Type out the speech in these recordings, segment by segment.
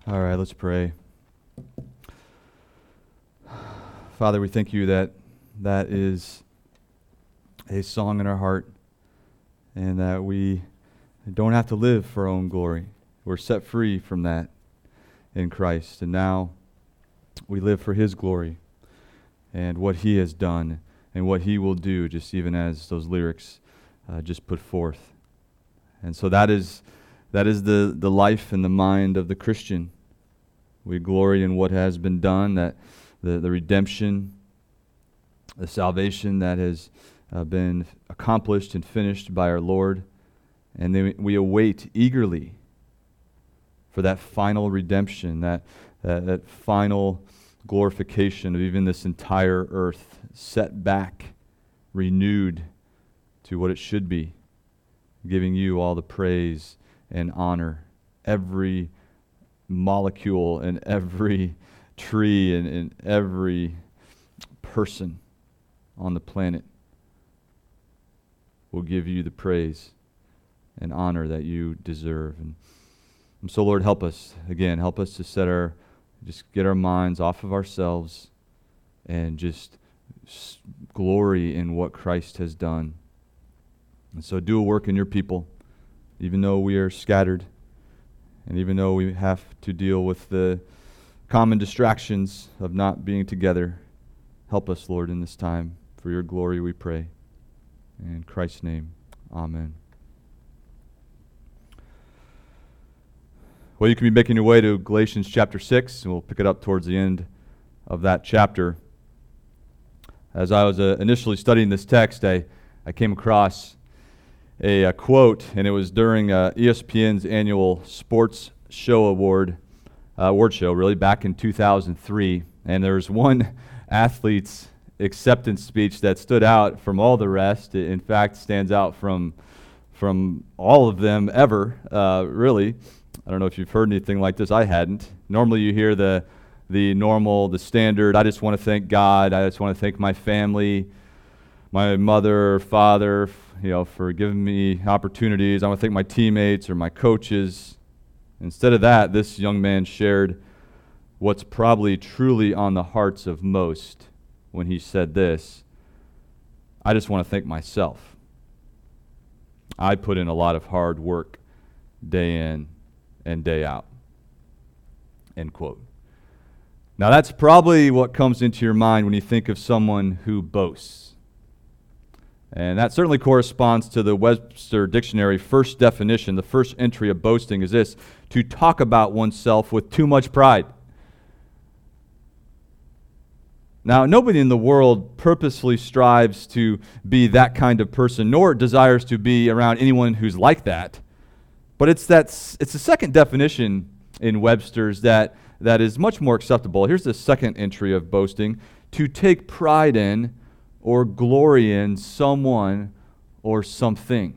All right, let's pray. Father, we thank you that that is a song in our heart and that we don't have to live for our own glory. We're set free from that in Christ, and now we live for His glory and what He has done and what He will do, just even as those lyrics just put forth. And so that is the life and the mind of the Christian. We glory in what has been done, that the redemption, the salvation that has been accomplished and finished by our Lord. And then we await eagerly for that final redemption, that final glorification of even this entire earth, set back, renewed to what it should be, giving you all the praise and honor. Every molecule and every tree and every person on the planet will give you the praise and honor that you deserve. And so, Lord, help us again. Help us to just get our minds off of ourselves and just glory in what Christ has done. And so, do a work in your people, even though we are scattered. And even though we have to deal with the common distractions of not being together, help us, Lord, in this time. For your glory we pray. In Christ's name, amen. Well, you can be making your way to Galatians chapter 6, and we'll pick it up towards the end of that chapter. As I was initially studying this text, I came across a quote, and it was during ESPN's annual sports show award show, really, back in 2003. And there was one athlete's acceptance speech that stood out from all the rest. It, in fact, stands out from all of them ever, really. I don't know if you've heard anything like this. I hadn't. Normally you hear the standard, I just want to thank God, I just want to thank my family, my mother, father, for giving me opportunities. I want to thank my teammates or my coaches. Instead of that, this young man shared what's probably truly on the hearts of most when he said this: I just want to thank myself. I put in a lot of hard work day in and day out. End quote. Now that's probably what comes into your mind when you think of someone who boasts. And that certainly corresponds to the Webster Dictionary first definition. The first entry of boasting is this: to talk about oneself with too much pride. Now, nobody in the world purposely strives to be that kind of person, nor desires to be around anyone who's like that. But it's the second definition in Webster's that is much more acceptable. Here's the second entry of boasting: to take pride in or glory in someone or something.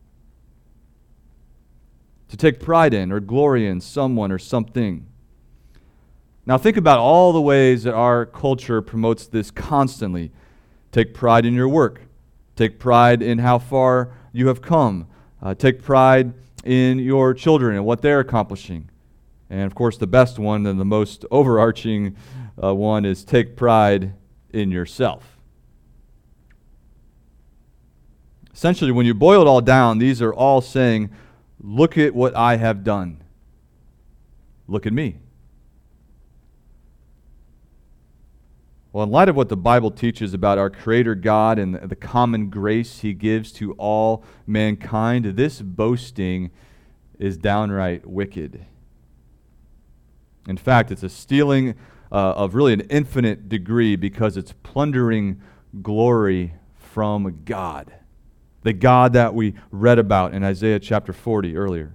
To take pride in or glory in someone or something. Now think about all the ways that our culture promotes this constantly. Take pride in your work. Take pride in how far you have come. Take pride in your children and what they're accomplishing. And of course the best one and the most overarching one is take pride in yourself. Essentially, when you boil it all down, these are all saying, look at what I have done. Look at me. Well, in light of what the Bible teaches about our Creator God and the common grace He gives to all mankind, this boasting is downright wicked. In fact, it's a stealing of really an infinite degree because it's plundering glory from God. The God that we read about in Isaiah chapter 40 earlier.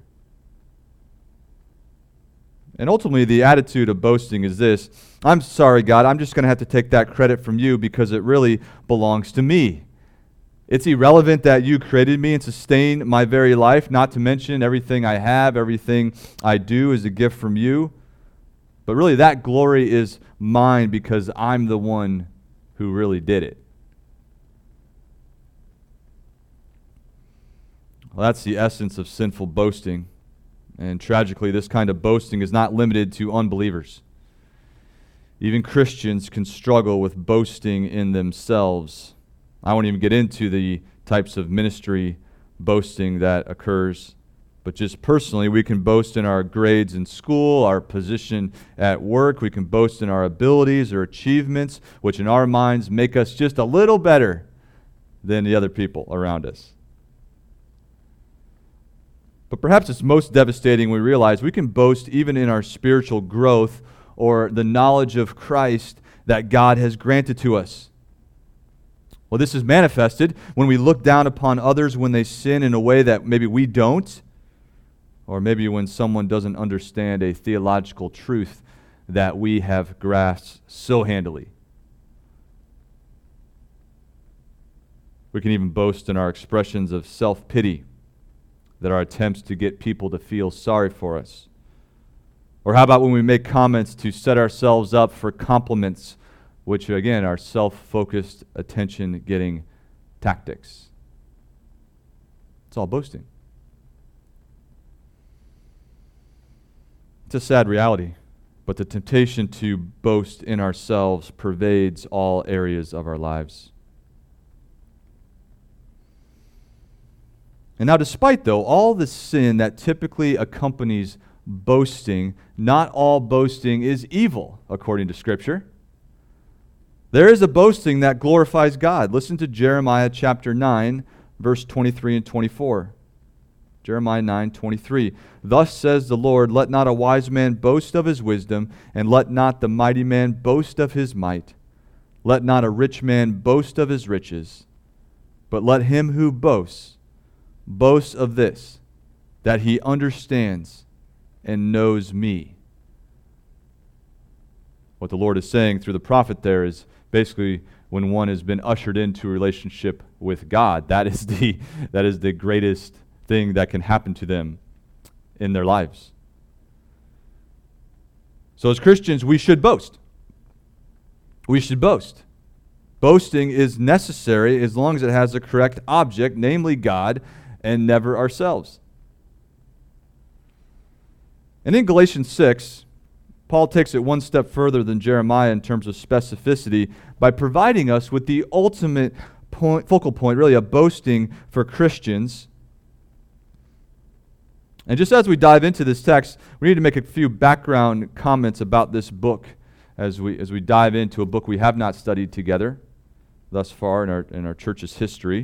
And ultimately, the attitude of boasting is this: I'm sorry, God, I'm just going to have to take that credit from you because it really belongs to me. It's irrelevant that you created me and sustained my very life, not to mention everything I have, everything I do is a gift from you. But really, that glory is mine because I'm the one who really did it. Well, that's the essence of sinful boasting. And tragically, this kind of boasting is not limited to unbelievers. Even Christians can struggle with boasting in themselves. I won't even get into the types of ministry boasting that occurs, but just personally, we can boast in our grades in school, our position at work. We can boast in our abilities or achievements, which in our minds make us just a little better than the other people around us. But perhaps it's most devastating when we realize we can boast even in our spiritual growth or the knowledge of Christ that God has granted to us. Well, this is manifested when we look down upon others when they sin in a way that maybe we don't, or maybe when someone doesn't understand a theological truth that we have grasped so handily. We can even boast in our expressions of self-pity, that our attempts to get people to feel sorry for us. Or how about when we make comments to set ourselves up for compliments, which again are self-focused, attention-getting tactics. It's all boasting. It's a sad reality, but the temptation to boast in ourselves pervades all areas of our lives. And now, despite, though, all the sin that typically accompanies boasting, not all boasting is evil, according to Scripture. There is a boasting that glorifies God. Listen to Jeremiah chapter 9, verse 23 and 24. Jeremiah 9:23. Thus says the Lord, let not a wise man boast of his wisdom, and let not the mighty man boast of his might. Let not a rich man boast of his riches, but let him who boasts boast of this, that he understands and knows me. What the Lord is saying through the prophet there is basically when one has been ushered into a relationship with God, that is the greatest thing that can happen to them in their lives. So as Christians, we should boast. We should boast. Boasting is necessary as long as it has the correct object, namely God, and never ourselves. And in Galatians 6, Paul takes it one step further than Jeremiah in terms of specificity by providing us with the ultimate focal point, really, of boasting for Christians. And just as we dive into this text, we need to make a few background comments about this book as we dive into a book we have not studied together thus far in our church's history.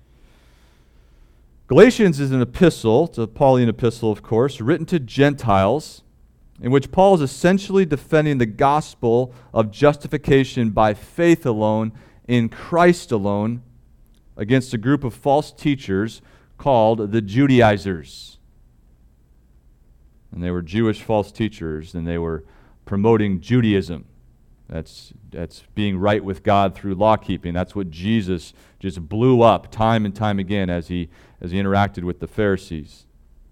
Galatians is an epistle, it's a Pauline epistle, of course, written to Gentiles, in which Paul is essentially defending the gospel of justification by faith alone, in Christ alone, against a group of false teachers called the Judaizers. And they were Jewish false teachers, and they were promoting Judaism. That's being right with God through law keeping. That's what Jesus just blew up time and time again as he interacted with the Pharisees.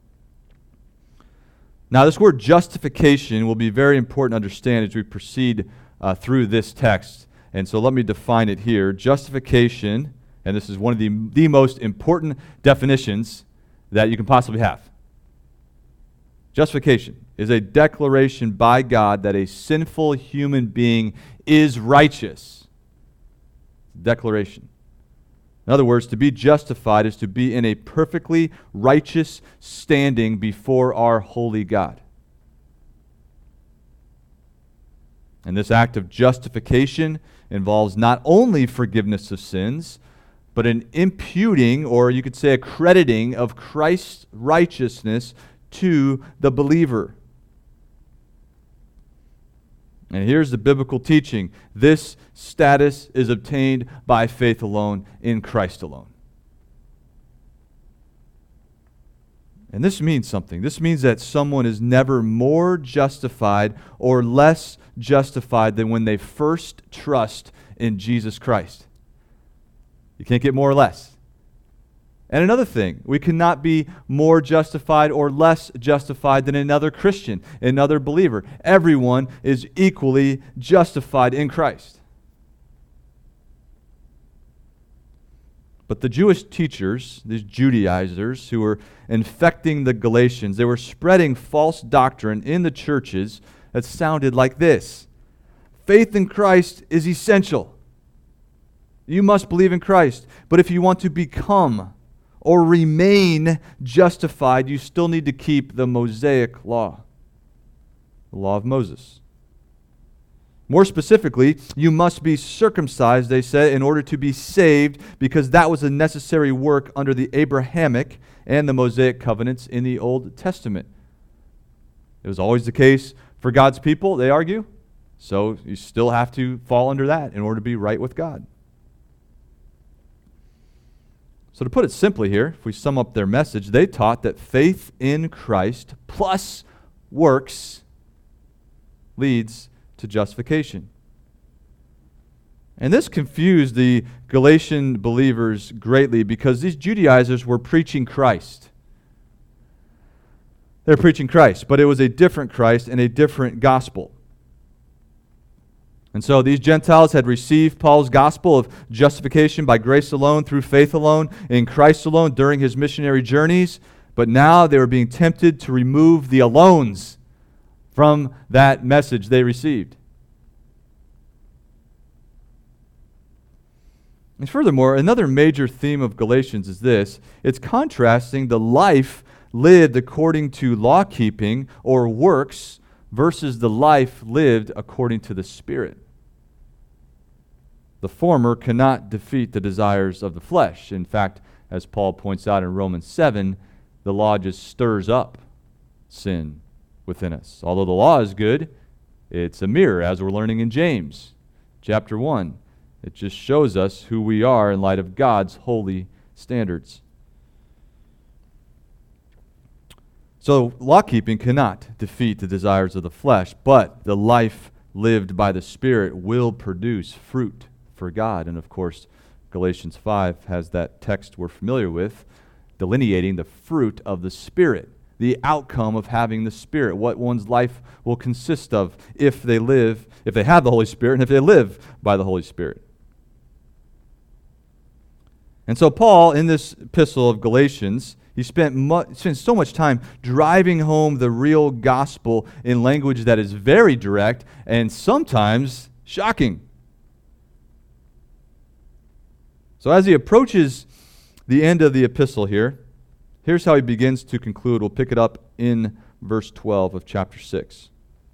Now, this word justification will be very important to understand as we proceed through this text. And so let me define it here. Justification, and this is one of the most important definitions that you can possibly have. Justification is a declaration by God that a sinful human being is righteous. Declaration. In other words, to be justified is to be in a perfectly righteous standing before our holy God. And this act of justification involves not only forgiveness of sins, but an imputing, or you could say accrediting, of Christ's righteousness to the believer. And here's the biblical teaching. This status is obtained by faith alone, in Christ alone. And this means something. This means that someone is never more justified or less justified than when they first trust in Jesus Christ. You can't get more or less. And another thing, we cannot be more justified or less justified than another Christian, another believer. Everyone is equally justified in Christ. But the Jewish teachers, these Judaizers who were infecting the Galatians, they were spreading false doctrine in the churches that sounded like this. Faith in Christ is essential. You must believe in Christ. But if you want to become or remain justified, you still need to keep the Mosaic law, the law of Moses. More specifically, you must be circumcised, they said, in order to be saved, because that was a necessary work under the Abrahamic and the Mosaic covenants in the Old Testament. It was always the case for God's people, they argue. So you still have to fall under that in order to be right with God. So to put it simply here, if we sum up their message, they taught that faith in Christ plus works leads to justification. And this confused the Galatian believers greatly because these Judaizers were preaching Christ. They're preaching Christ, but it was a different Christ and a different gospel. And so these Gentiles had received Paul's gospel of justification by grace alone, through faith alone, in Christ alone during his missionary journeys, but now they were being tempted to remove the alones from that message they received. And furthermore, another major theme of Galatians is this. It's contrasting the life lived according to law-keeping or works versus the life lived according to the Spirit. The former cannot defeat the desires of the flesh. In fact, as Paul points out in Romans 7, the law just stirs up sin within us. Although the law is good, it's a mirror, as we're learning in James chapter 1. It just shows us who we are in light of God's holy standards. So law-keeping cannot defeat the desires of the flesh, but the life lived by the Spirit will produce fruit for God. And of course, Galatians 5 has that text we're familiar with, delineating the fruit of the Spirit, the outcome of having the Spirit, what one's life will consist of if they have the Holy Spirit, and if they live by the Holy Spirit. And so Paul, in this epistle of Galatians, he spent so much time driving home the real gospel in language that is very direct and sometimes shocking. So as he approaches the end of the epistle here, here's how he begins to conclude. We'll pick it up in verse 12 of chapter 6.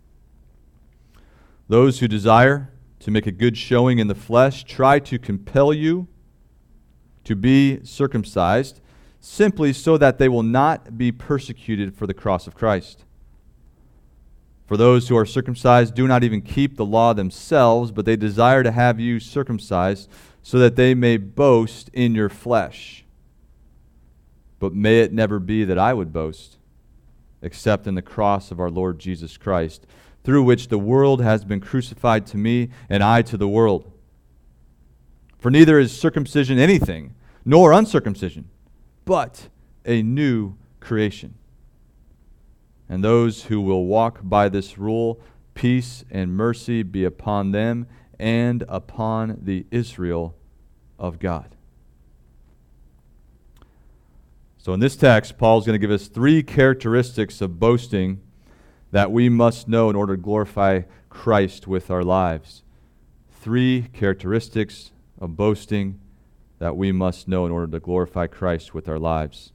Those who desire to make a good showing in the flesh try to compel you to be circumcised, simply so that they will not be persecuted for the cross of Christ. For those who are circumcised do not even keep the law themselves, but they desire to have you circumcised, so that they may boast in your flesh. But may it never be that I would boast, except in the cross of our Lord Jesus Christ, through which the world has been crucified to me, and I to the world. For neither is circumcision anything, nor uncircumcision, but a new creation. And those who will walk by this rule, peace and mercy be upon them and upon the Israel of God. So in this text, Paul's going to give us 3 characteristics of boasting that we must know in order to glorify Christ with our lives. 3 characteristics of boasting that we must know in order to glorify Christ with our lives.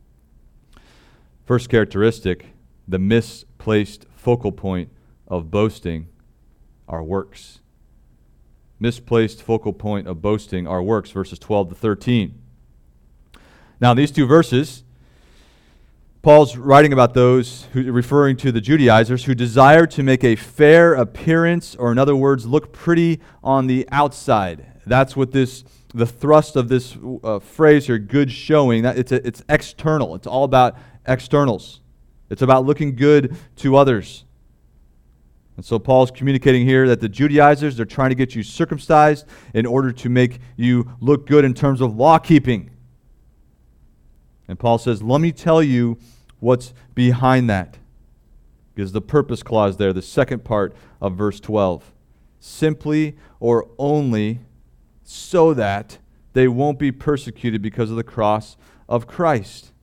First characteristic, the misplaced focal point of boasting, our works. Misplaced focal point of boasting, our works, verses 12 to 13. Now, these 2 verses, Paul's writing about those, referring to the Judaizers, who desire to make a fair appearance, or in other words, look pretty on the outside. That's what the thrust of this phrase here, good showing, that it's external. It's all about externals. It's about looking good to others. And so Paul's communicating here that the Judaizers, they're trying to get you circumcised in order to make you look good in terms of law keeping. And Paul says, let me tell you what's behind that. Because the purpose clause there, the second part of verse 12. Simply or only so that they won't be persecuted because of the cross of Christ.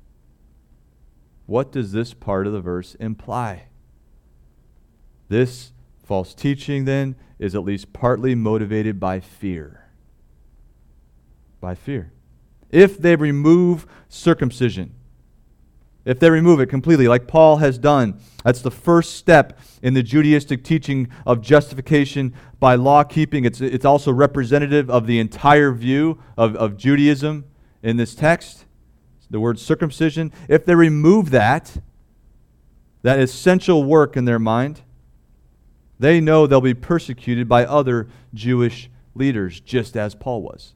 What does this part of the verse imply? This false teaching, then, is at least partly motivated by fear. By fear. If they remove circumcision, if they remove it completely, like Paul has done, that's the first step in the Judaistic teaching of justification by law keeping. It's also representative of the entire view of Judaism in this text. The word circumcision. If they remove that essential work in their mind, they know they'll be persecuted by other Jewish leaders, just as Paul was.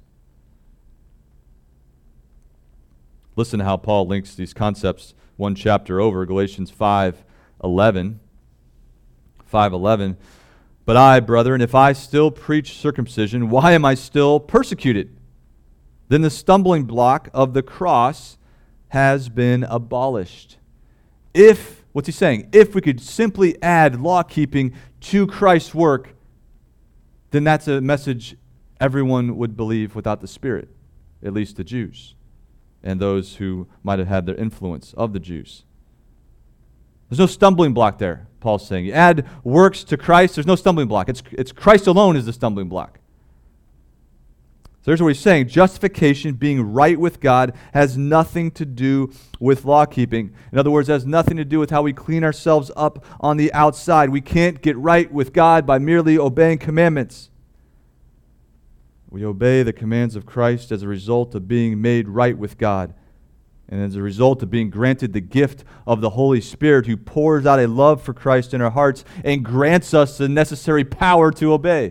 Listen to how Paul links these concepts one chapter over, Galatians 5:11. 5:11. But I, brethren, if I still preach circumcision, why am I still persecuted? Then the stumbling block of the cross has been abolished. What's he saying? If we could simply add law keeping to Christ's work, then that's a message everyone would believe without the Spirit, at least the Jews and those who might have had their influence of the Jews. There's no stumbling block there, Paul's saying. You add works to Christ, there's no stumbling block. It's Christ alone is the stumbling block. So here's what he's saying. Justification, being right with God, has nothing to do with law keeping. In other words, it has nothing to do with how we clean ourselves up on the outside. We can't get right with God by merely obeying commandments. We obey the commands of Christ as a result of being made right with God, and as a result of being granted the gift of the Holy Spirit, who pours out a love for Christ in our hearts and grants us the necessary power to obey.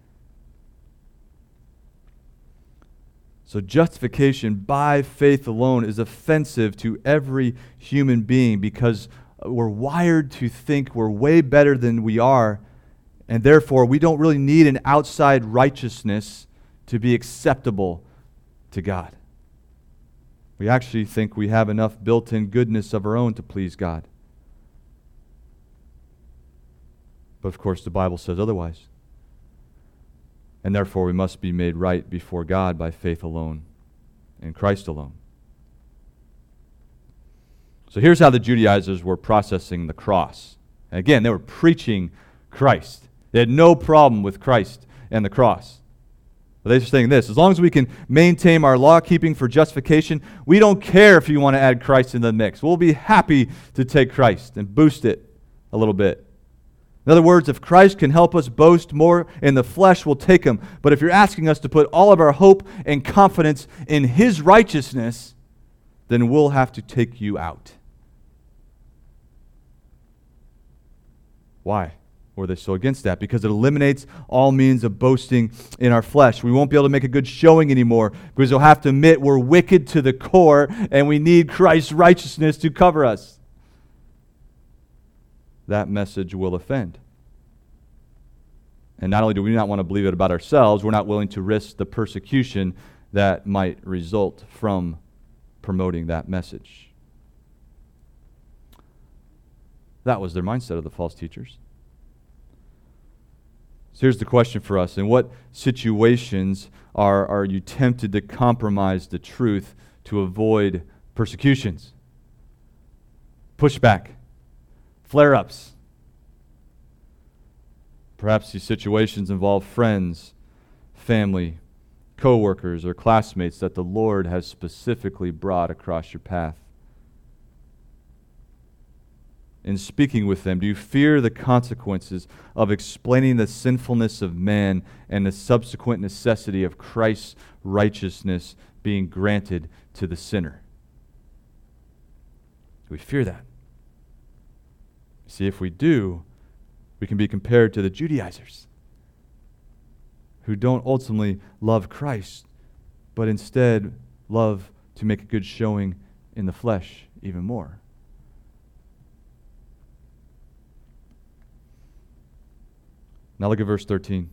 So justification by faith alone is offensive to every human being because we're wired to think we're way better than we are, and therefore we don't really need an outside righteousness to be acceptable to God. We actually think we have enough built-in goodness of our own to please God. But of course the Bible says otherwise. And therefore we must be made right before God by faith alone in Christ alone. So here's how the Judaizers were processing the cross. And again, they were preaching Christ. They had no problem with Christ and the cross. But they're saying this: as long as we can maintain our law keeping for justification, we don't care if you want to add Christ in the mix. We'll be happy to take Christ and boost it a little bit. In other words, if Christ can help us boast more in the flesh, we'll take him. But if you're asking us to put all of our hope and confidence in his righteousness, then we'll have to take you out. Why were they so against that? Because it eliminates all means of boasting in our flesh. We won't be able to make a good showing anymore because we'll have to admit we're wicked to the core and we need Christ's righteousness to cover us. That message will offend. And not only do we not want to believe it about ourselves, we're not willing to risk the persecution that might result from promoting that message. That was their mindset of the false teachers. So here's the question for us. In what situations are you tempted to compromise the truth to avoid persecutions? Pushback. Flare-ups. Perhaps these situations involve friends, family, co-workers, or classmates that the Lord has specifically brought across your path. In speaking with them, do you fear the consequences of explaining the sinfulness of man and the subsequent necessity of Christ's righteousness being granted to the sinner? Do we fear that? See, if we do, we can be compared to the Judaizers who don't ultimately love Christ, but instead love to make a good showing in the flesh even more. Now look at verse 13.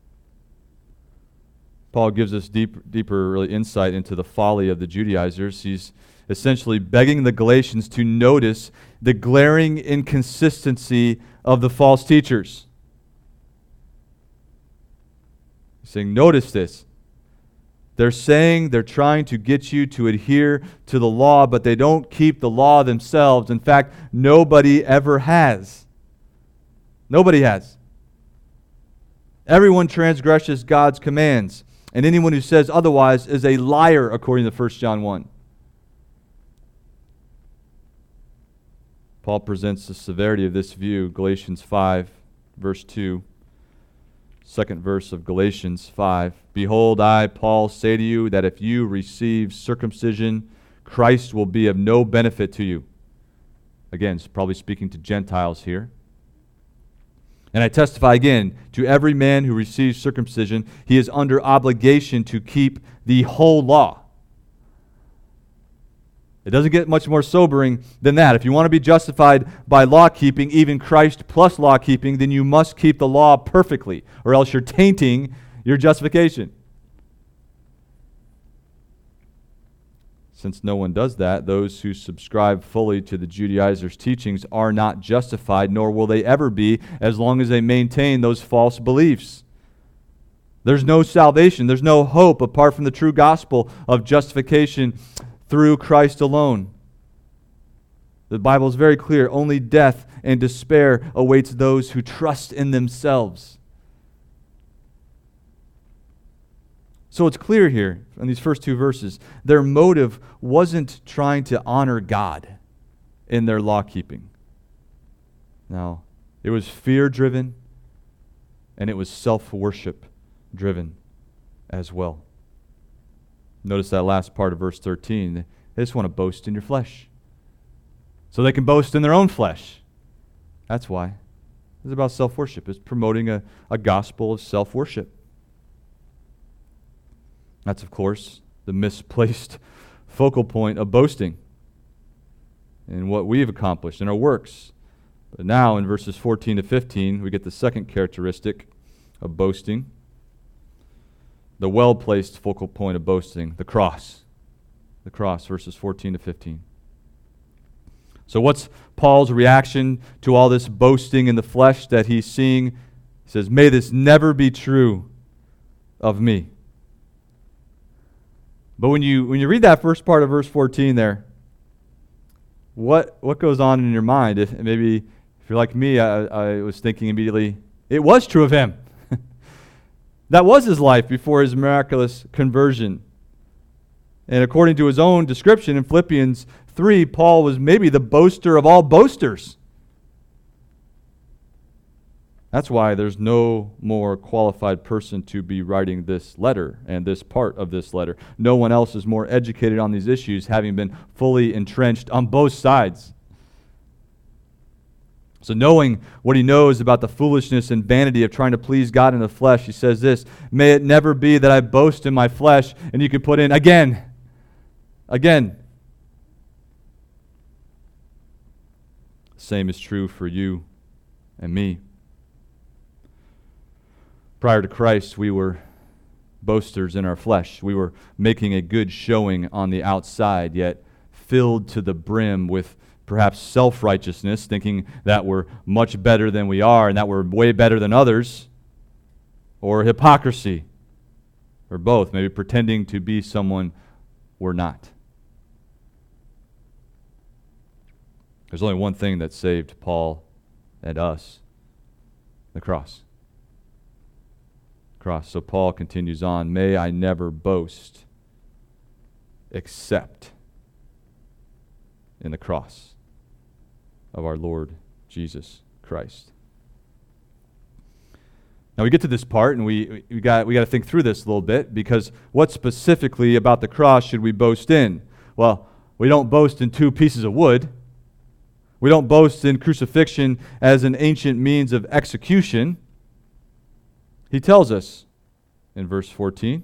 Paul gives us deeper really insight into the folly of the Judaizers. He's essentially begging the Galatians to notice the glaring inconsistency of the false teachers. He's saying, notice this. They're saying they're trying to get you to adhere to the law, but they don't keep the law themselves. In fact, nobody ever has. Nobody has. Everyone transgresses God's commands, and anyone who says otherwise is a liar, according to 1 John 1. Paul presents the severity of this view, Galatians 5, verse 2. Second verse of Galatians 5. Behold, I, Paul, say to you that if you receive circumcision, Christ will be of no benefit to you. Again, it's probably speaking to Gentiles here. And I testify again, to every man who receives circumcision, he is under obligation to keep the whole law. It doesn't get much more sobering than that. If you want to be justified by law keeping, even Christ plus law keeping, then you must keep the law perfectly, or else you're tainting your justification. Since no one does that, those who subscribe fully to the Judaizers' teachings are not justified, nor will they ever be, as long as they maintain those false beliefs. There's no salvation, there's no hope apart from the true gospel of justification through Christ alone. The Bible is very clear. Only death and despair awaits those who trust in themselves. So it's clear here in these first two verses, their motive wasn't trying to honor God in their law keeping. No, it was fear-driven and it was self-worship driven as well. Notice that last part of verse 13. They just want to boast in your flesh. So they can boast in their own flesh. That's why. It's about self-worship. It's promoting a gospel of self-worship. That's, of course, the misplaced focal point of boasting in what we've accomplished in our works. But now in verses 14 to 15, we get the second characteristic of boasting. The well-placed focal point of boasting, the cross. The cross, verses 14 to 15. So what's Paul's reaction to all this boasting in the flesh that he's seeing? He says, may this never be true of me. But when you read that first part of verse 14 there, what goes on in your mind? If you're like me, I was thinking immediately, it was true of him. That was his life before his miraculous conversion. And according to his own description in Philippians 3, Paul was maybe the boaster of all boasters. That's why there's no more qualified person to be writing this letter and this part of this letter. No one else is more educated on these issues, having been fully entrenched on both sides. So knowing what he knows about the foolishness and vanity of trying to please God in the flesh, he says this, may it never be that I boast in my flesh, and you can put in again. Same is true for you and me. Prior to Christ, we were boasters in our flesh. We were making a good showing on the outside, yet filled to the brim with perhaps self-righteousness, thinking that we're much better than we are and that we're way better than others, or hypocrisy, or both, maybe pretending to be someone we're not. There's only one thing that saved Paul and us, the cross. So Paul continues on, may I never boast except in the cross of our Lord Jesus Christ. Now we get to this part, and we got to think through this a little bit, because what specifically about the cross should we boast in? Well, we don't boast in two pieces of wood. We don't boast in crucifixion as an ancient means of execution. He tells us in verse 14,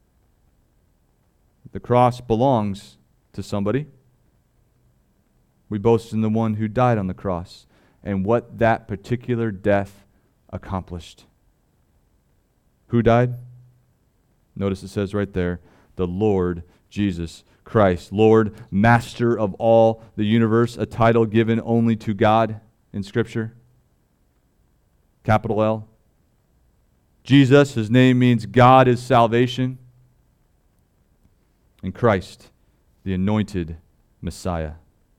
the cross belongs to somebody. We boast in the one who died on the cross and what that particular death accomplished. Who died? Notice it says right there, the Lord Jesus Christ. Lord, Master of all the universe, a title given only to God in Scripture. Capital L. Jesus, his name means God is salvation. in Christ, the anointed Messiah.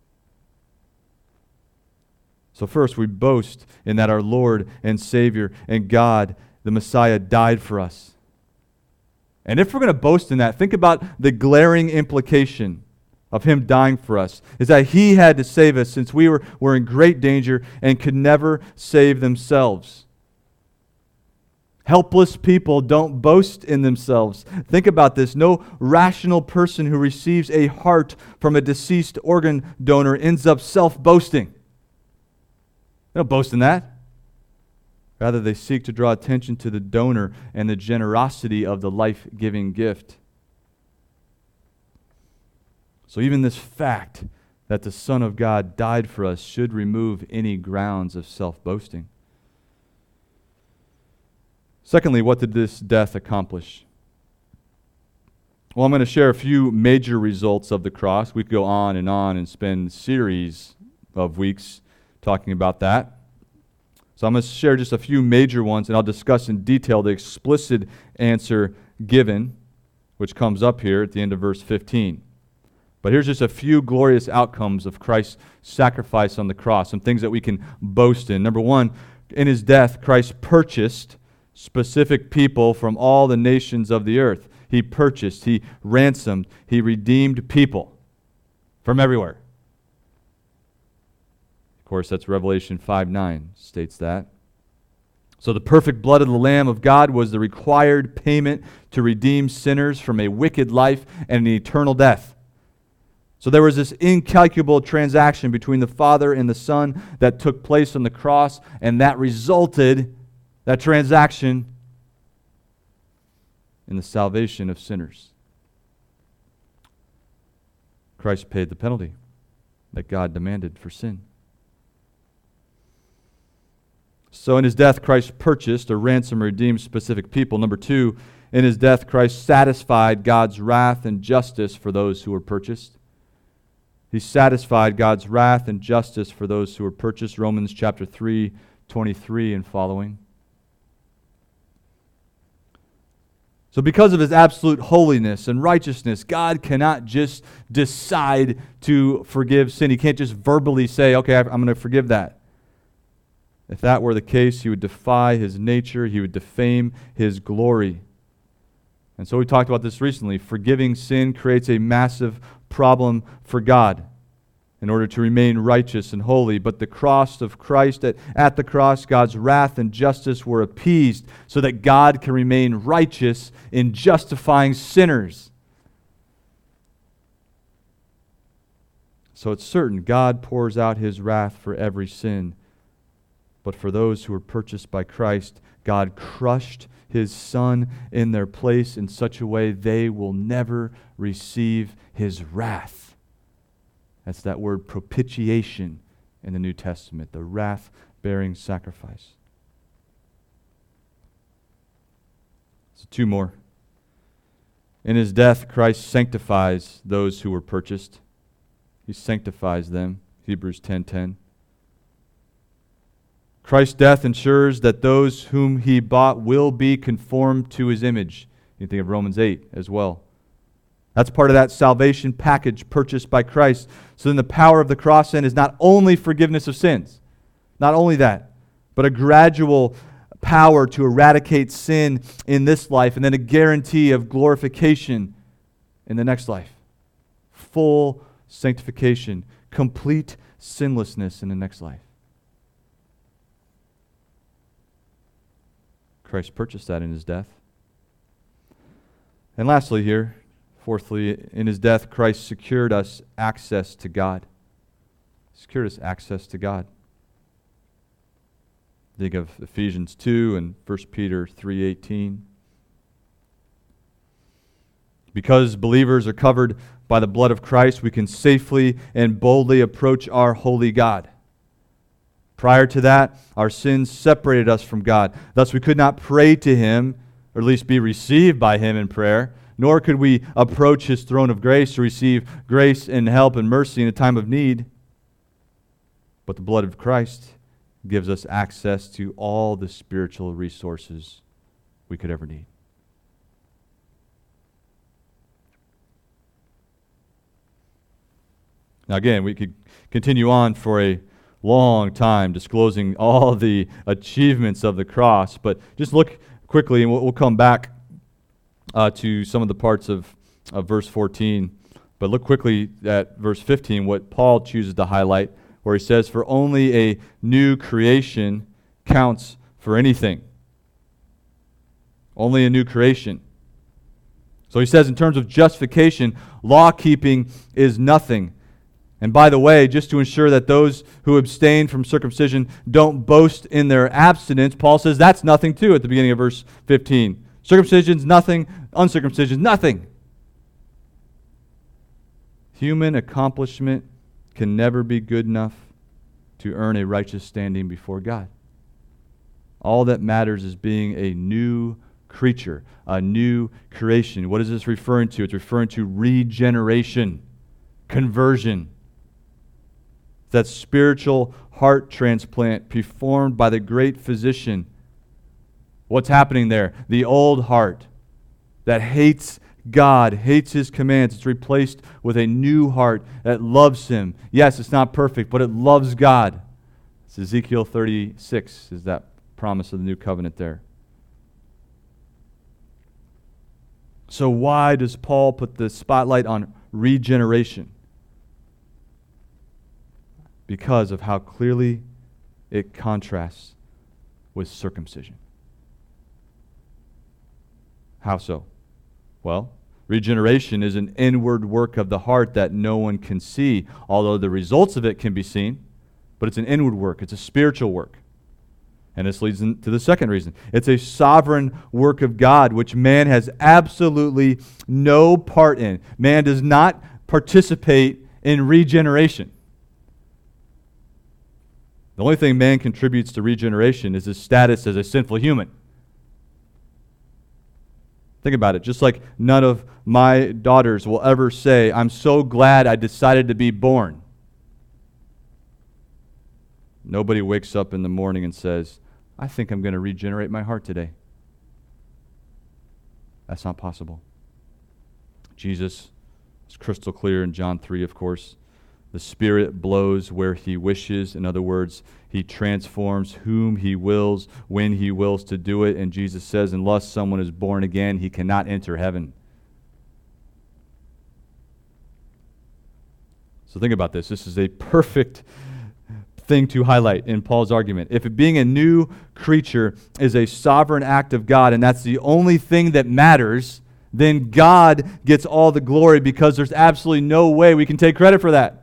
So first, we boast in that our Lord and Savior and God, the Messiah, died for us. And if we're going to boast in that, think about the glaring implication of Him dying for us, is that He had to save us since we were in great danger and could never save themselves. Helpless people don't boast in themselves. Think about this. No rational person who receives a heart from a deceased organ donor ends up self-boasting. They don't boast in that. Rather, they seek to draw attention to the donor and the generosity of the life-giving gift. So even this fact that the Son of God died for us should remove any grounds of self-boasting. Secondly, what did this death accomplish? Well, I'm going to share a few major results of the cross. We could go on and spend a series of weeks talking about that. So I'm going to share just a few major ones, and I'll discuss in detail the explicit answer given, which comes up here at the end of verse 15. But here's just a few glorious outcomes of Christ's sacrifice on the cross, some things that we can boast in. Number one, in His death, Christ purchased specific people from all the nations of the earth. He purchased, He ransomed, He redeemed people from everywhere. Of course, that's Revelation 5:9 states that. So the perfect blood of the Lamb of God was the required payment to redeem sinners from a wicked life and an eternal death. So there was this incalculable transaction between the Father and the Son that took place on the cross, and that transaction, in the salvation of sinners. Christ paid the penalty that God demanded for sin. So in His death, Christ purchased or ransomed or redeemed specific people. Number two, in His death, Christ satisfied God's wrath and justice for those who were purchased. He satisfied God's wrath and justice for those who were purchased. Romans chapter 3:23 and following. So because of His absolute holiness and righteousness, God cannot just decide to forgive sin. He can't just verbally say, okay, I'm going to forgive that. If that were the case, He would defy His nature. He would defame His glory. And so we talked about this recently. Forgiving sin creates a massive problem for God in order to remain righteous and holy. But the cross of Christ, at the cross, God's wrath and justice were appeased so that God can remain righteous in justifying sinners. So it's certain God pours out His wrath for every sin. But for those who were purchased by Christ, God crushed His Son in their place in such a way they will never receive His wrath. That's that word propitiation in the New Testament, the wrath-bearing sacrifice. So two more. In His death, Christ sanctifies those who were purchased. He sanctifies them, Hebrews 10:10. Christ's death ensures that those whom He bought will be conformed to His image. You can think of Romans 8 as well. That's part of that salvation package purchased by Christ. So then the power of the cross then is not only forgiveness of sins, not only that, but a gradual power to eradicate sin in this life, and then a guarantee of glorification in the next life. Full sanctification, complete sinlessness in the next life. Christ purchased that in His death. And lastly here, fourthly, in His death, Christ secured us access to God. Secured us access to God. Think of Ephesians 2 and 1 Peter 3:18. Because believers are covered by the blood of Christ, we can safely and boldly approach our holy God. Prior to that, our sins separated us from God. Thus, we could not pray to Him, or at least be received by Him in prayer, nor could we approach His throne of grace to receive grace and help and mercy in a time of need. But the blood of Christ gives us access to all the spiritual resources we could ever need. Now again, we could continue on for a long time disclosing all the achievements of the cross, but just look quickly, and we'll come back to some of the parts of verse 14. But look quickly at verse 15, what Paul chooses to highlight, where he says, "For only a new creation counts for anything." Only a new creation. So he says in terms of justification, law-keeping is nothing. And by the way, just to ensure that those who abstain from circumcision don't boast in their abstinence, Paul says that's nothing too at the beginning of verse 15. Circumcision's nothing, uncircumcision's nothing. Human accomplishment can never be good enough to earn a righteous standing before God. All that matters is being a new creature, a new creation. What is this referring to? It's referring to regeneration, conversion. That spiritual heart transplant performed by the great physician. What's happening there? The old heart that hates God, hates His commands, it's replaced with a new heart that loves Him. Yes, it's not perfect, but it loves God. It's Ezekiel 36 is that promise of the new covenant there. So why does Paul put the spotlight on regeneration? Because of how clearly it contrasts with circumcision. How so? Well, regeneration is an inward work of the heart that no one can see, although the results of it can be seen, but it's an inward work. It's a spiritual work. And this leads to the second reason. It's a sovereign work of God, which man has absolutely no part in. Man does not participate in regeneration. The only thing man contributes to regeneration is his status as a sinful human. Think about it. Just like none of my daughters will ever say, "I'm so glad I decided to be born." Nobody wakes up in the morning and says, "I think I'm going to regenerate my heart today." That's not possible. Jesus is crystal clear in John 3, of course. The Spirit blows where He wishes. In other words, He transforms whom He wills, when He wills to do it. And Jesus says, unless someone is born again, he cannot enter heaven. So think about this. This is a perfect thing to highlight in Paul's argument. If being a new creature is a sovereign act of God, and that's the only thing that matters, then God gets all the glory, because there's absolutely no way we can take credit for that.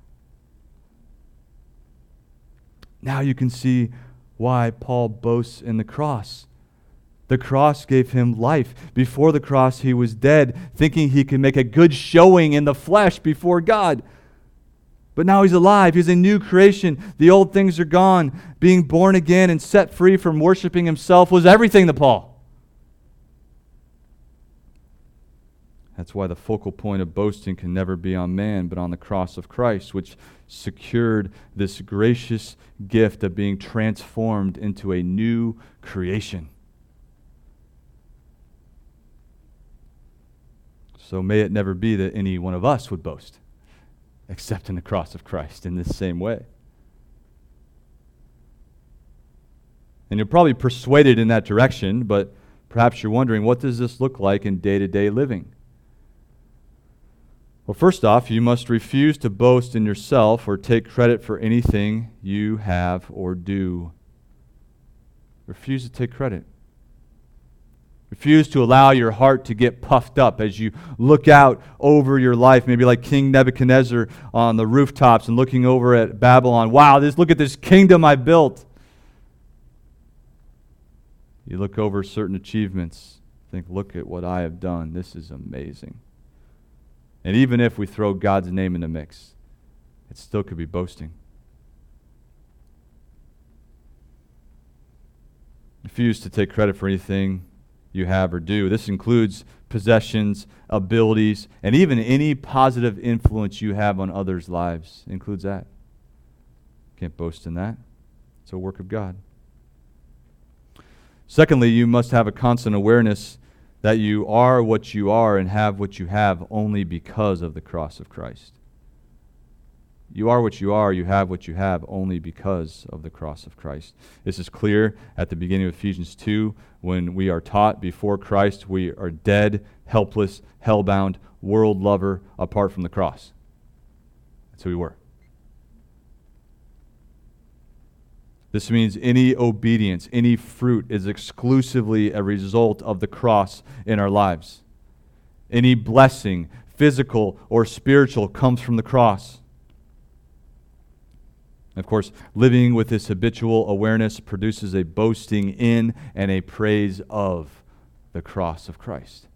Now you can see why Paul boasts in the cross. The cross gave him life. Before the cross, he was dead, thinking he could make a good showing in the flesh before God. But now he's alive. He's a new creation. The old things are gone. Being born again and set free from worshiping himself was everything to Paul. That's why the focal point of boasting can never be on man, but on the cross of Christ, which secured this gracious gift of being transformed into a new creation. So may it never be that any one of us would boast, except in the cross of Christ in this same way. And you're probably persuaded in that direction, but perhaps you're wondering, what does this look like in day-to-day living? Well, first off, you must refuse to boast in yourself or take credit for anything you have or do. Refuse to take credit. Refuse to allow your heart to get puffed up as you look out over your life, maybe like King Nebuchadnezzar on the rooftops and looking over at Babylon. Wow, look at this kingdom I built. You look over certain achievements, think, look at what I have done. This is amazing. And even if we throw God's name in the mix, it still could be boasting. Refuse to take credit for anything you have or do. This includes possessions, abilities, and even any positive influence you have on others' lives. It includes that. Can't boast in that. It's a work of God. Secondly, you must have a constant awareness that you are what you are and have what you have only because of the cross of Christ. You are what you are, you have what you have only because of the cross of Christ. This is clear at the beginning of Ephesians 2 when we are taught before Christ we are dead, helpless, hellbound, world lover apart from the cross. That's who we were. This means any obedience, any fruit is exclusively a result of the cross in our lives. Any blessing, physical or spiritual, comes from the cross. Of course, living with this habitual awareness produces a boasting in and a praise of the cross of Christ.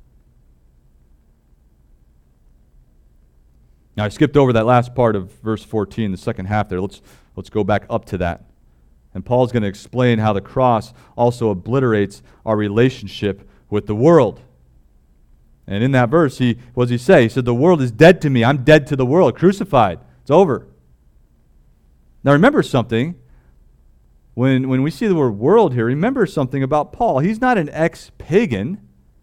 Now, I skipped over that last part of verse 14, the second half there. Let's go back up to that. And Paul's going to explain how the cross also obliterates our relationship with the world. And in that verse, what does he say? He said, the world is dead to me. I'm dead to the world, crucified. It's over. Now remember something. When we see the word world here, remember something about Paul. He's not an ex-pagan.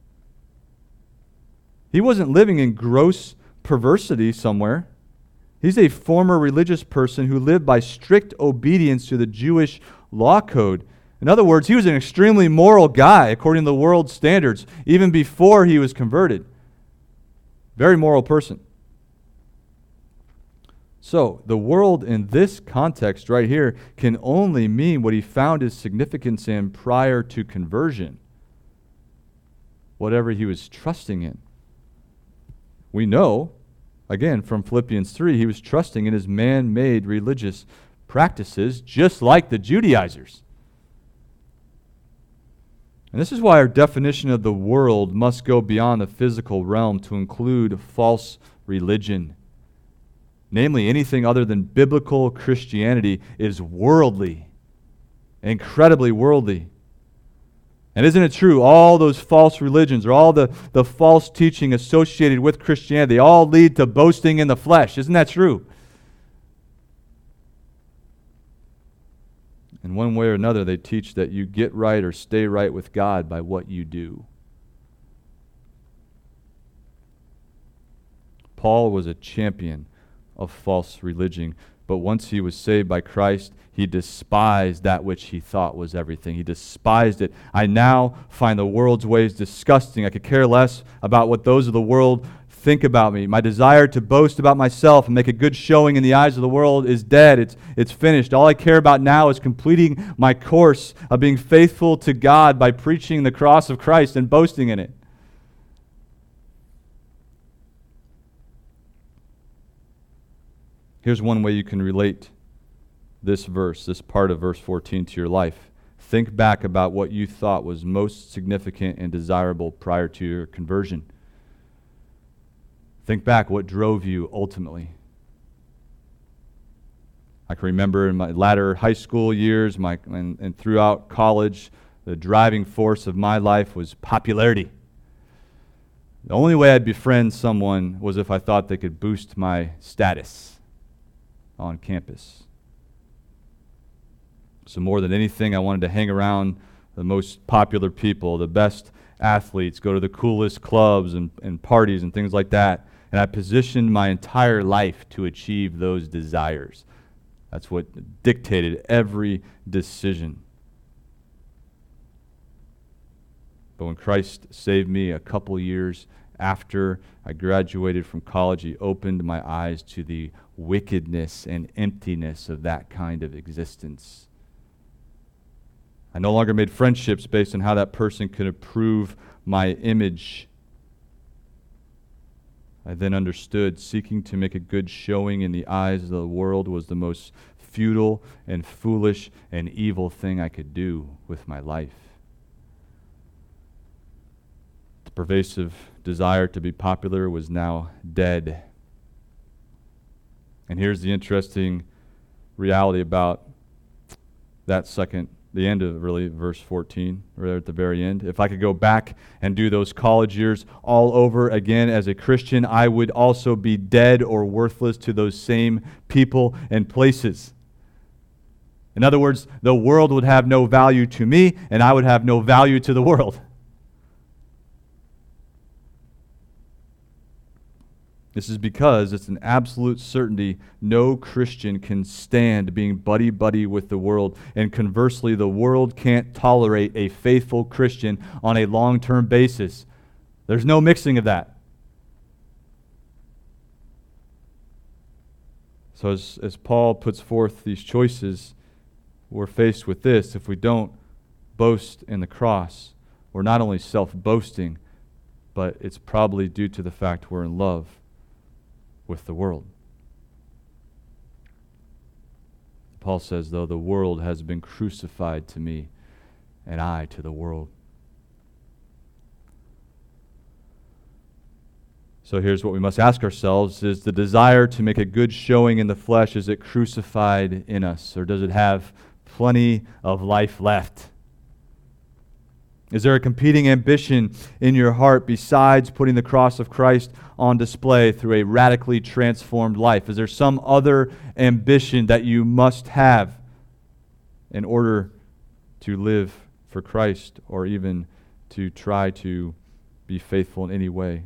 He wasn't living in gross perversity somewhere. He's a former religious person who lived by strict obedience to the Jewish law code. In other words, he was an extremely moral guy according to the world's standards, even before he was converted. Very moral person. So, the world in this context right here can only mean what he found his significance in prior to conversion. Whatever he was trusting in. We know, again, from Philippians 3, he was trusting in his man-made religious practices, just like the Judaizers. And this is why our definition of the world must go beyond the physical realm to include false religion. Namely, anything other than biblical Christianity is worldly, incredibly worldly. And isn't it true, all those false religions or all the false teaching associated with Christianity, they all lead to boasting in the flesh. Isn't that true? In one way or another, they teach that you get right or stay right with God by what you do. Paul was a champion of false religion, but once he was saved by Christ, he despised that which he thought was everything. He despised it. I now find the world's ways disgusting. I could care less about what those of the world think about me. My desire to boast about myself and make a good showing in the eyes of the world is dead. It's finished. All I care about now is completing my course of being faithful to God by preaching the cross of Christ and boasting in it. Here's one way you can relate this verse, this part of verse 14 to your life. Think back about what you thought was most significant and desirable prior to your conversion. Think back what drove you ultimately. I can remember in my latter high school years and throughout college, the driving force of my life was popularity. The only way I'd befriend someone was if I thought they could boost my status on campus. So more than anything, I wanted to hang around the most popular people, the best athletes, go to the coolest clubs and parties and things like that. And I positioned my entire life to achieve those desires. That's what dictated every decision. But when Christ saved me a couple years after I graduated from college, He opened my eyes to the wickedness and emptiness of that kind of existence. I no longer made friendships based on how that person could improve my image. I then understood seeking to make a good showing in the eyes of the world was the most futile and foolish and evil thing I could do with my life. The pervasive desire to be popular was now dead. And here's the interesting reality about that the end of really verse 14, right at the very end. If I could go back and do those college years all over again as a Christian, I would also be dead or worthless to those same people and places. In other words, the world would have no value to me, and I would have no value to the world. This is because it's an absolute certainty no Christian can stand being buddy-buddy with the world. And conversely, the world can't tolerate a faithful Christian on a long-term basis. There's no mixing of that. So as Paul puts forth these choices, we're faced with this. If we don't boast in the cross, we're not only self-boasting, but it's probably due to the fact we're in love with the world. Paul says, though, the world has been crucified to me, and I to the world. So here's what we must ask ourselves: is the desire to make a good showing in the flesh, is it crucified in us, or does it have plenty of life left? Is there a competing ambition in your heart besides putting the cross of Christ on display through a radically transformed life? Is there some other ambition that you must have in order to live for Christ, or even to try to be faithful in any way?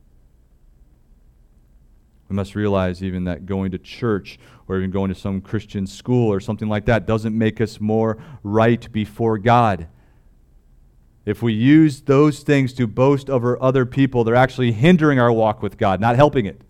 We must realize even that going to church or even going to some Christian school or something like that doesn't make us more right before God. If we use those things to boast over other people, they're actually hindering our walk with God, not helping it.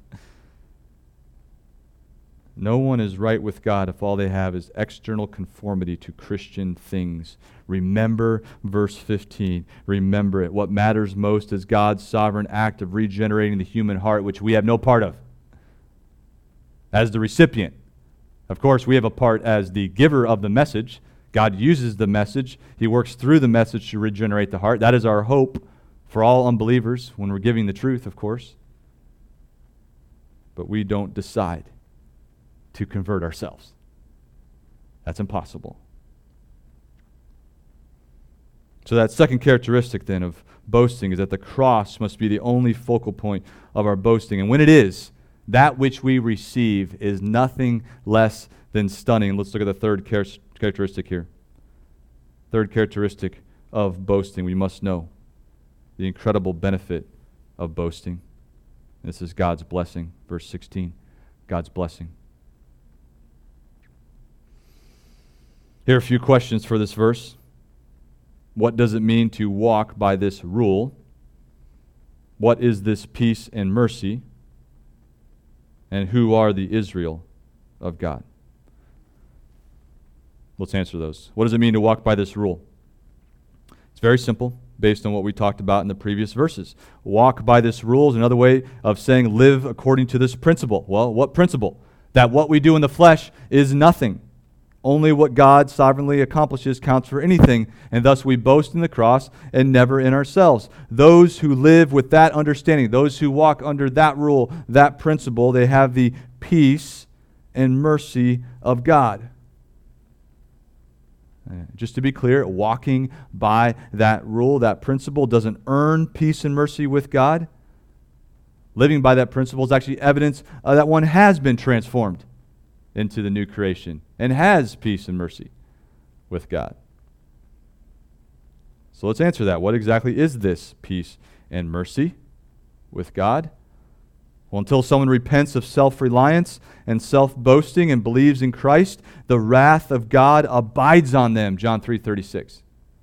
No one is right with God if all they have is external conformity to Christian things. Remember verse 15. Remember it. What matters most is God's sovereign act of regenerating the human heart, which we have no part of as the recipient. Of course, we have a part as the giver of the message. God uses the message. He works through the message to regenerate the heart. That is our hope for all unbelievers when we're giving the truth, of course. But we don't decide to convert ourselves. That's impossible. So that second characteristic then of boasting is that the cross must be the only focal point of our boasting. And when it is, that which we receive is nothing less than stunning. Let's look at the third characteristic here. Third characteristic of boasting, we must know the incredible benefit of boasting. This is God's blessing. Verse 16, God's blessing. Here are a few questions for this verse. What does it mean to walk by this rule? What is this peace and mercy? And who are the Israel of God? Let's answer those. What does it mean to walk by this rule? It's very simple, based on what we talked about in the previous verses. Walk by this rule is another way of saying live according to this principle. Well, what principle? That what we do in the flesh is nothing. Only what God sovereignly accomplishes counts for anything, and thus we boast in the cross and never in ourselves. Those who live with that understanding, those who walk under that rule, that principle, they have the peace and mercy of God. Just to be clear, walking by that rule, that principle, doesn't earn peace and mercy with God. Living by that principle is actually evidence that one has been transformed into the new creation and has peace and mercy with God. So let's answer that. What exactly is this peace and mercy with God? Well, until someone repents of self-reliance and self-boasting and believes in Christ, the wrath of God abides on them, John 3:36.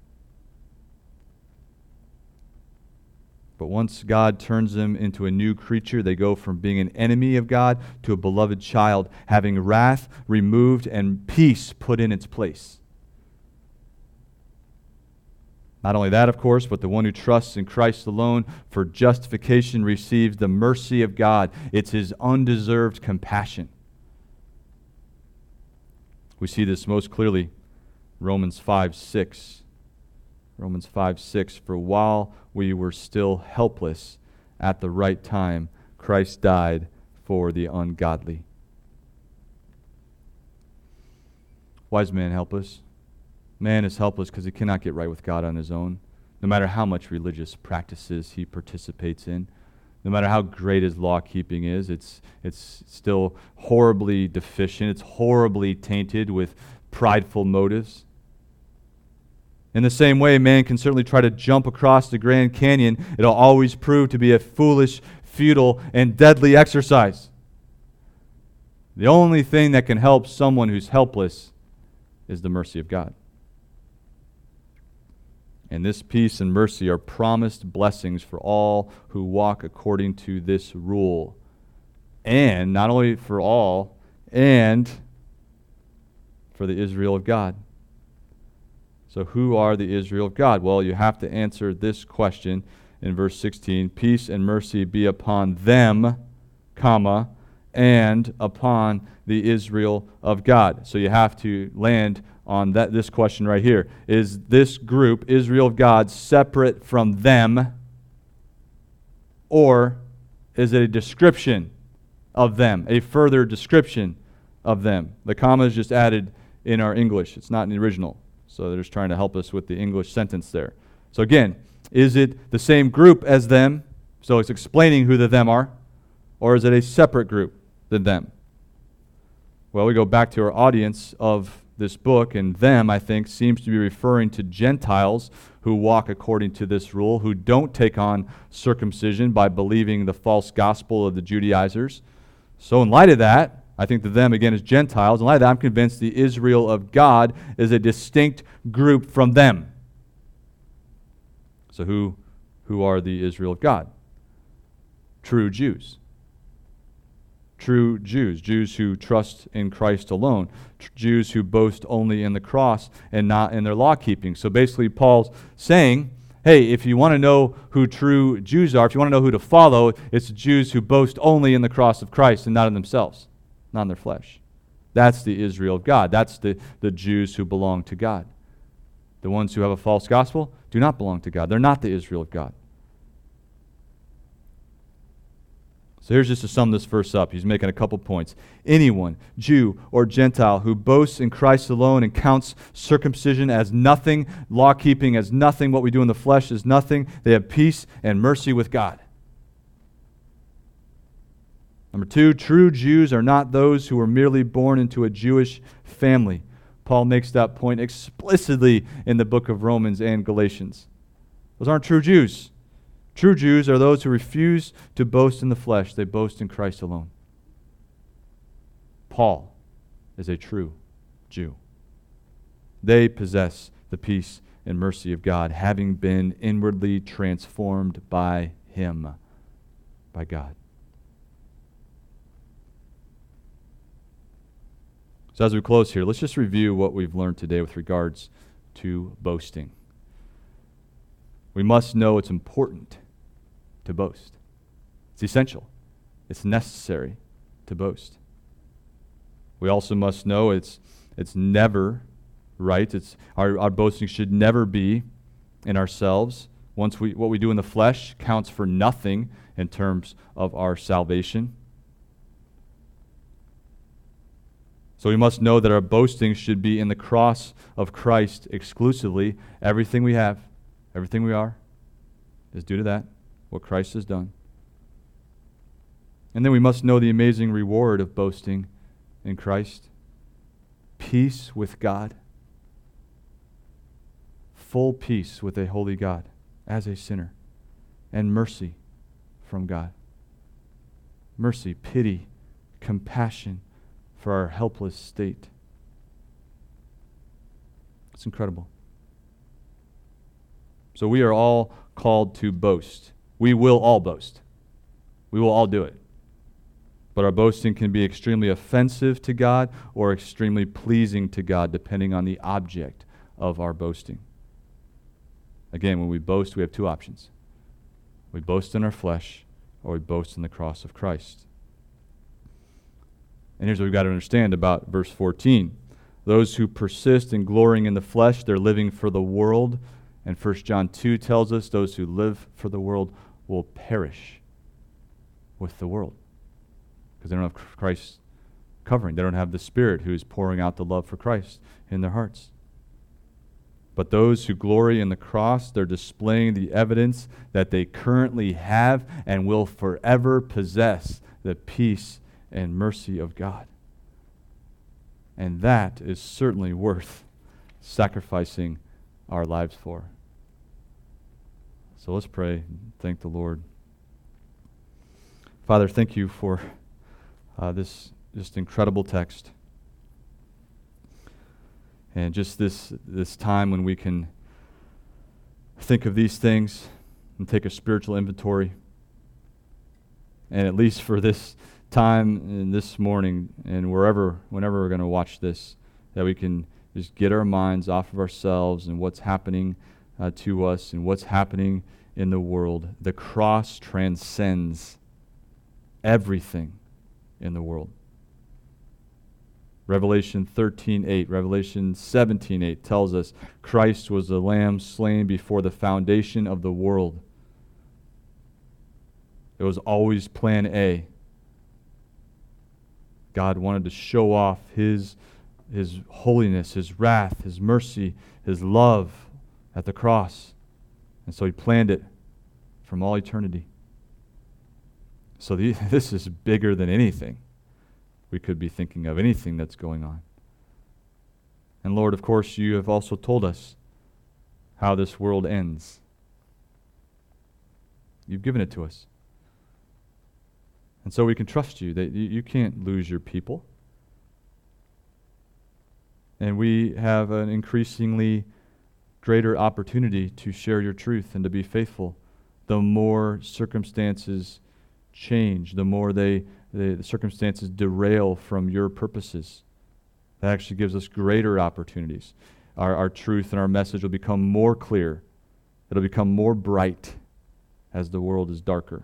But once God turns them into a new creature, they go from being an enemy of God to a beloved child, having wrath removed and peace put in its place. Not only that, of course, but the one who trusts in Christ alone for justification receives the mercy of God. It's His undeserved compassion. We see this most clearly, Romans 5:6. Romans 5:6, for while we were still helpless, at the right time, Christ died for the ungodly. Why is man helpless? Man is helpless because he cannot get right with God on his own, no matter how much religious practices he participates in. No matter how great his law-keeping is, it's still horribly deficient. It's horribly tainted with prideful motives. In the same way, man can certainly try to jump across the Grand Canyon. It'll always prove to be a foolish futile, and deadly exercise. The only thing that can help someone who's helpless is the mercy of God. And this peace and mercy are promised blessings for all who walk according to this rule. And not only for all, and for the Israel of God. So who are the Israel of God? Well, you have to answer this question in verse 16. Peace and mercy be upon them, comma, and upon the Israel of God. So you have to land on this question right here. Is this group, Israel of God, separate from them, or is it a description of them, a further description of them? The comma is just added in our English. It's not in the original. So they're just trying to help us with the English sentence there. So again, is it the same group as them? So it's explaining who the them are, or is it a separate group than them? Well, we go back to our audience of this book, and them, I think, seems to be referring to Gentiles who walk according to this rule, who don't take on circumcision by believing the false gospel of the Judaizers. So in light of that, I think that them, again, is Gentiles. In light of that, I'm convinced the Israel of God is a distinct group from them. So who are the Israel of God? True Jews. True Jews, Jews who trust in Christ alone, Jews who boast only in the cross and not in their law keeping. So basically Paul's saying, hey, if you want to know who true Jews are, if you want to know who to follow, it's Jews who boast only in the cross of Christ and not in themselves, not in their flesh. That's the Israel of God. That's the Jews who belong to God. The ones who have a false gospel do not belong to God. They're not the Israel of God. So here's just to sum this verse up. He's making a couple points. Anyone, Jew or Gentile, who boasts in Christ alone and counts circumcision as nothing, law-keeping as nothing, what we do in the flesh is nothing, they have peace and mercy with God. Number two, true Jews are not those who were merely born into a Jewish family. Paul makes that point explicitly in the book of Romans and Galatians. Those aren't true Jews. True Jews are those who refuse to boast in the flesh. They boast in Christ alone. Paul is a true Jew. They possess the peace and mercy of God, having been inwardly transformed by Him, by God. So as we close here, let's just review what we've learned today with regards to boasting. We must know it's important to boast. It's essential. It's necessary to boast. We also must know it's never right. Our boasting should never be in ourselves. What we do in the flesh counts for nothing in terms of our salvation. So we must know that our boasting should be in the cross of Christ exclusively. Everything we have, everything we are, is due to that, what Christ has done. And then we must know the amazing reward of boasting in Christ. Peace with God. Full peace with a holy God as a sinner. And mercy from God. Mercy, pity, compassion for our helpless state. It's incredible. So we are all called to boast. We will all boast. We will all do it. But our boasting can be extremely offensive to God or extremely pleasing to God, depending on the object of our boasting. Again, when we boast, we have two options. We boast in our flesh, or we boast in the cross of Christ. And here's what we've got to understand about verse 14. Those who persist in glorying in the flesh, they're living for the world. And 1 John 2 tells us those who live for the world will perish with the world. Because they don't have Christ covering. They don't have the Spirit who is pouring out the love for Christ in their hearts. But those who glory in the cross, they're displaying the evidence that they currently have and will forever possess the peace and mercy of God. And that is certainly worth sacrificing our lives for. So let's pray and thank the Lord. Father, thank you for this just incredible text. And just this time when we can think of these things and take a spiritual inventory. And at least for this time and this morning and whenever we're going to watch this, that we can just get our minds off of ourselves and what's happening to us and what's happening in the world. The cross transcends everything in the world. Revelation 13:8, Revelation 17:8 tells us Christ was the Lamb slain before the foundation of the world. It was always plan A. God wanted to show off His holiness, His wrath, His mercy, His love at the cross. And so He planned it from all eternity. So this is bigger than anything we could be thinking of, anything that's going on. And Lord, of course, you have also told us how this world ends. You've given it to us. And so we can trust you that you can't lose your people. And we have an increasingly greater opportunity to share your truth and to be faithful. The more circumstances change, the more the circumstances derail from your purposes. That actually gives us greater opportunities. Our truth and our message will become more clear. It'll become more bright as the world is darker.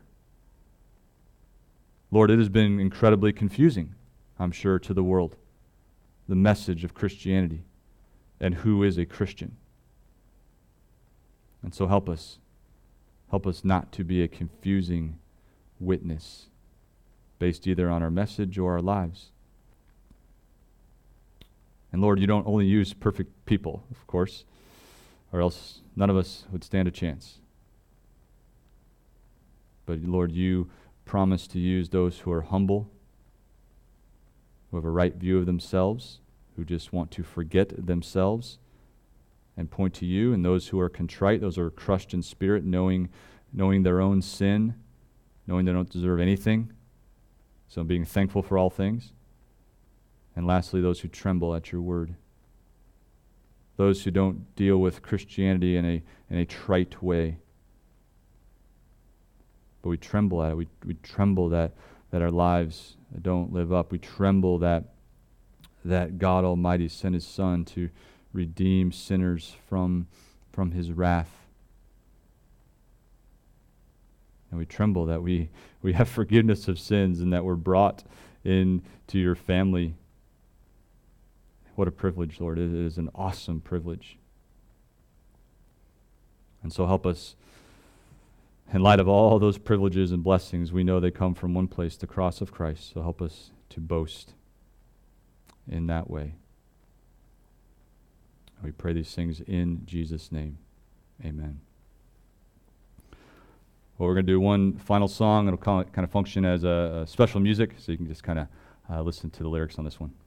Lord, it has been incredibly confusing, I'm sure, to the world, the message of Christianity and who is a Christian. And so help us. Help us not to be a confusing witness based either on our message or our lives. And Lord, you don't only use perfect people, of course, or else none of us would stand a chance. But Lord, you promise to use those who are humble, who have a right view of themselves, who just want to forget themselves and point to you, and those who are contrite, those who are crushed in spirit, knowing their own sin, knowing they don't deserve anything, so being thankful for all things. And lastly, those who tremble at your word. Those who don't deal with Christianity in a trite way. But we tremble at it. We tremble that our lives don't live up. We tremble that God Almighty sent His Son to redeem sinners from His wrath. And we tremble that we have forgiveness of sins and that we're brought into your family. What a privilege, Lord. It is an awesome privilege. And so help us, in light of all those privileges and blessings, we know they come from one place, the cross of Christ. So help us to boast in that way. We pray these things in Jesus' name. Amen. Well, we're going to do one final song. It'll kind of function as a special music, so you can just kind of listen to the lyrics on this one.